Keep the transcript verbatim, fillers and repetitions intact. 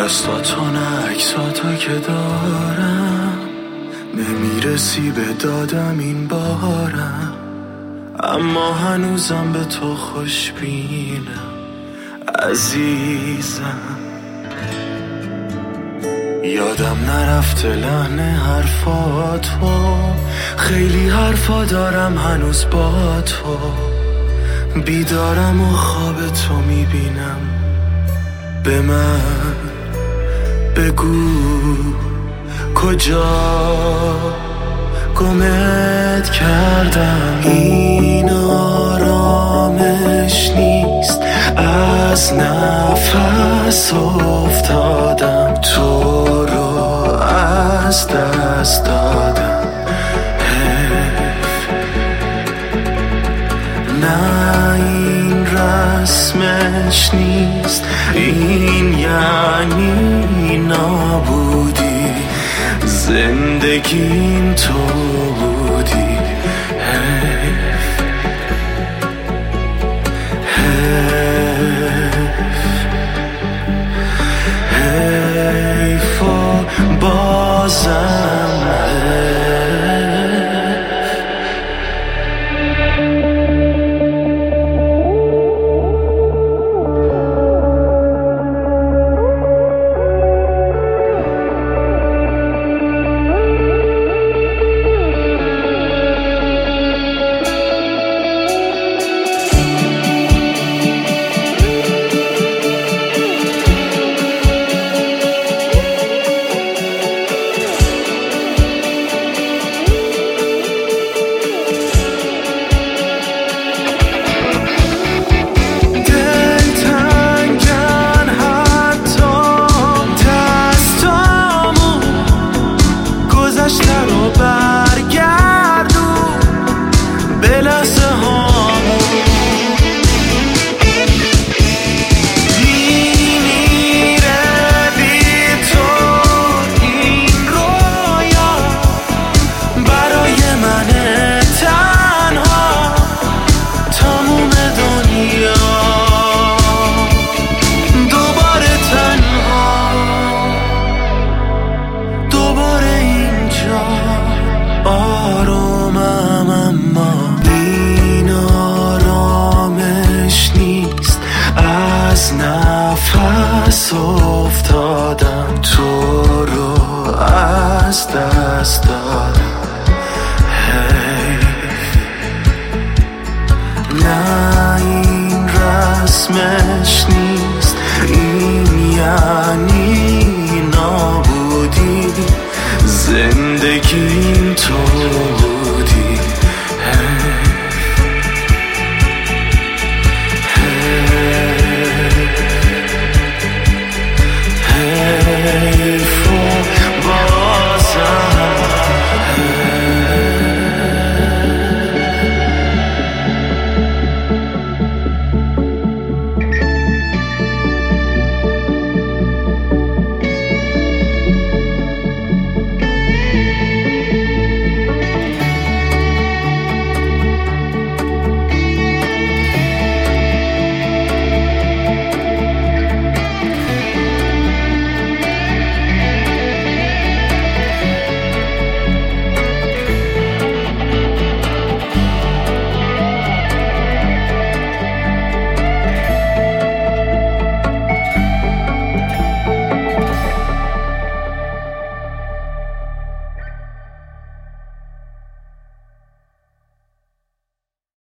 دستاتو نه عکساتو که دارم، نمیرسی به دادم این بارم، اما هنوزم به تو خوشبینم عزیزم. یادم نرفته لحن حرفاتو، خیلی حرفا دارم هنوز با تو، بیدارم و خواب تو میبینم. به من بگو کجا گمت کردم، این آرامش نیست، از نفس افتادم، تو رو از دست دادم. نه این رسمش نیست، این یعنی نابودی، زندگیم تو